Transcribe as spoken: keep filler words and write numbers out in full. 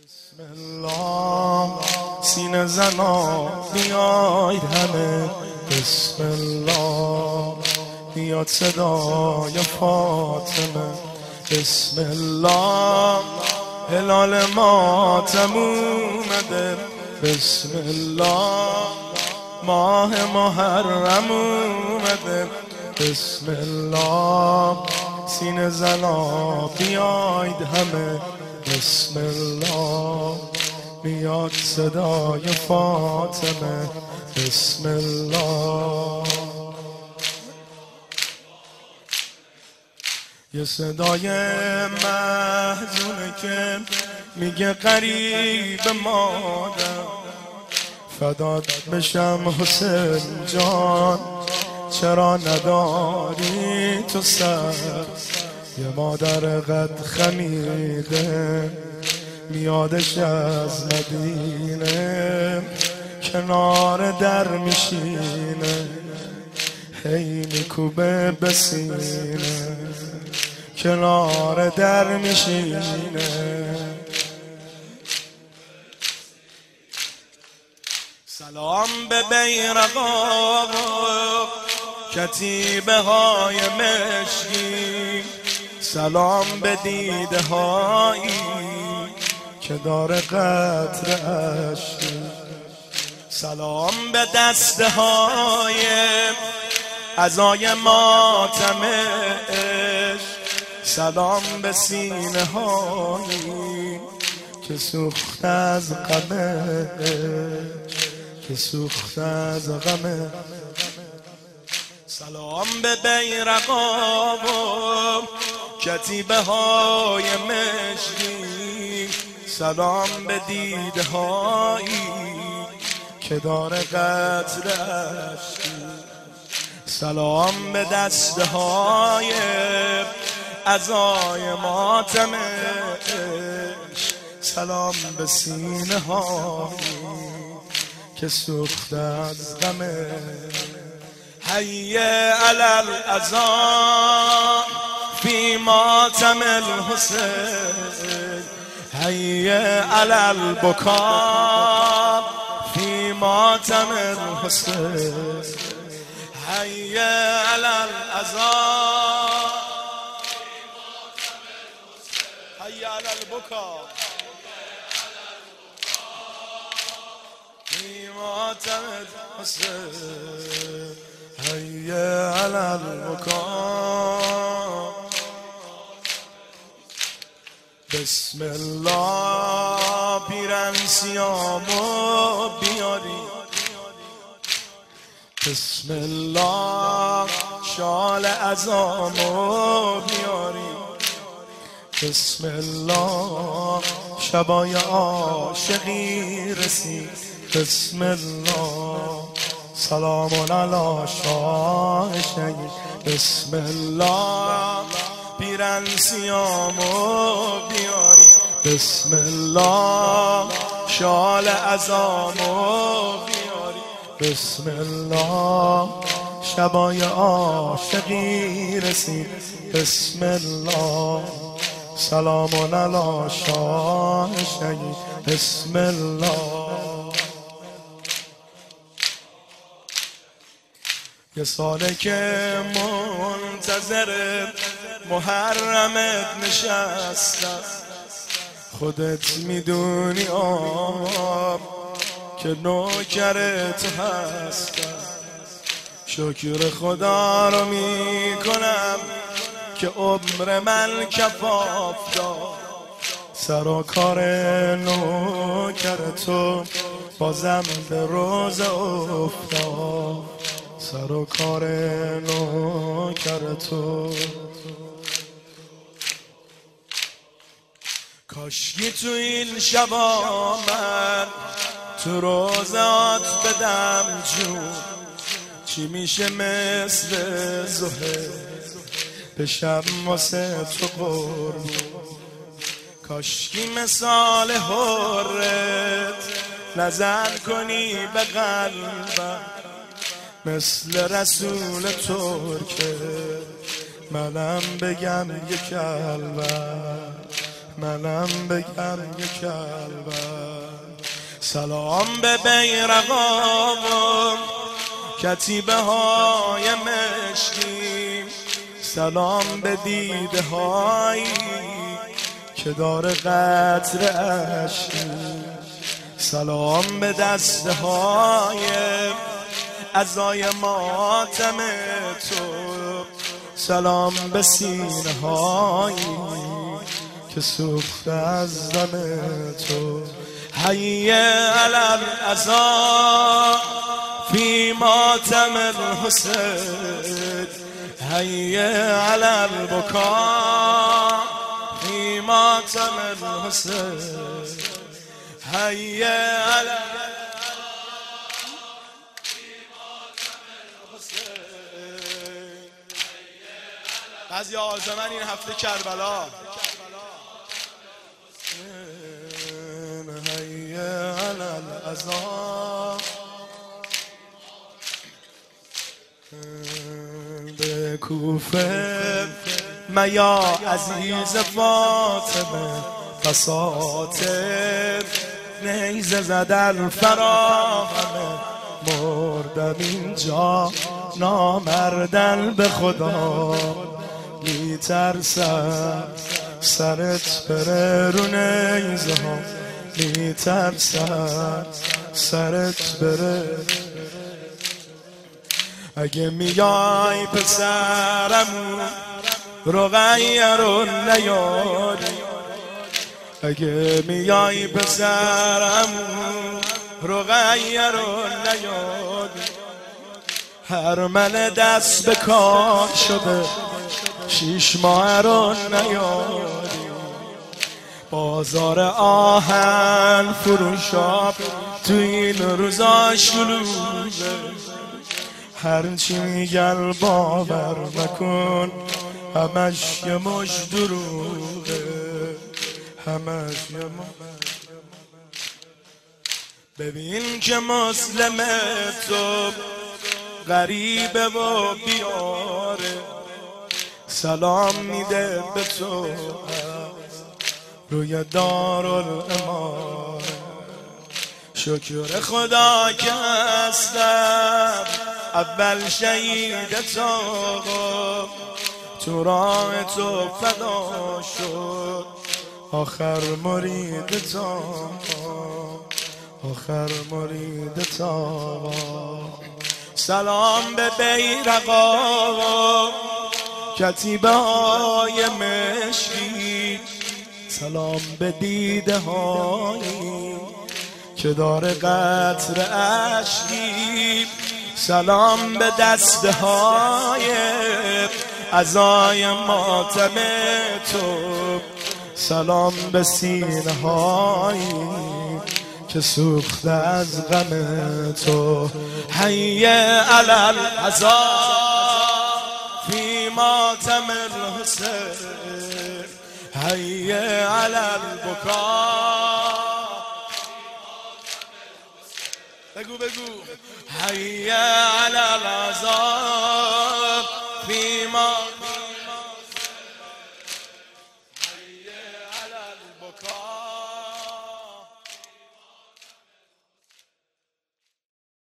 بسم الله سینه زنا بیاید همه، بسم الله بیاد صدای فاطمه، بسم الله هلال ماتم اومده، بسم الله ماه محرم اومده، بسم الله سینه زنا بیاید همه، بسم الله بیاد صدای فاطمه، بسم الله. یه صدای محزونه که میگه قریب مادر، فدات بشم حسین جان چرا نداری تو سر، یه مادر قد خمیده میادش از مدینه، کنار در میشینه هی میکوبه بسینه، کنار در میشینه. سلام به بیرقا کتیبه های مشکی، سلام به دیده هایی که داره قطر اشکی، سلام به دسته های عزای ماتم عشق، سلام به سینه هایی که سوخت از غمه، که سوخت از غمه. سلام به بیرقا و کتیبه های مشکی، سلام به دیده هایی که داره قطر اشکی، سلام به دسته های عزای ماتم عشق، سلام به سینه هایی که سوخت از غمه. حی علی العزا فی ماتم الحسین، حی علی البکا فی ماتم الحسین، حی علی العزا حی علی البکا فی ماتم الحسین، حی علی البکا. بسم الله پیرن سیامو بیاری، بسم الله شال عزامو بیاری، بسم الله شبای عاشقی رسید، بسم الله سلام علی شاه شهید، بسم الله پیرن سیامو بیاری، بسم الله شال عزامو بیاری، بسم الله شبای عاشقی رسید، بسم الله سلام علی شاه شهید، بسم الله. یه ساله که منتظر محرمت نشستم، خودت میدونی آب که نوکر تو هستم، شکر خدا رو میکنم که عمر من کفاف داد، سر و کار نوکر تو بازم به روز افتاد، سر و کار نوکر تو. کاشکی تو این شبا من تو روزات بدم جون، چی میشه مثل زهر بشم واسه تو قربون، کاشکی مثال حرت نظر کنی به قلبم، مثل رسول ترکه منم بگم یک البته، منم بگم یک کلبم. سلام به بیرقا کتیبه های مشکی، سلام به دیده هایی که داره قطر اشکی، سلام به دسته های عزای ماتم تو، سلام به سینه هایی که سوخته از دم تو. حی علی العزا فی ماتم الحسین، حی علی البکا فی ماتم الحسین، حی علی بعضی آزمن این هفته کربلا. حی علی العزا به کوفه میا عزیز فاطمه، بساطه نیزه زدن فراهمه، مردم اینجا نامردن به خدا، میترسم سرت بره رو نیزه ها، میترسم سرت بره. اگه میای پسرم رقیه رو نیاری، اگه میای پسرم رقیه رو نیاری، هر من دست به کار شده شیش ماه رو نیاری، بازار آهن فروشاب تو این روزا شلوغه، هرچی میگن باور نکن همش یه مش دروغه، همش یه مش. ببین که مسلم تو غریبه و بیاره، سلام میده به تو روی دارالاماره، شکر خدا که هستم اول شهید تو، تو راه تو فدا شد آخر مرید تو، آخر مرید تو. سلام به بیرقا کتیبه های مشکی، سلام به دیده هایی که داره قطر اشکی، سلام به دسته های عزای ماتم تو، سلام به سینه هایی که سوخته از غم تو. حی علی العزا فی ماتم الحسین، حی علی البکا. بگو بگو حی علی العزا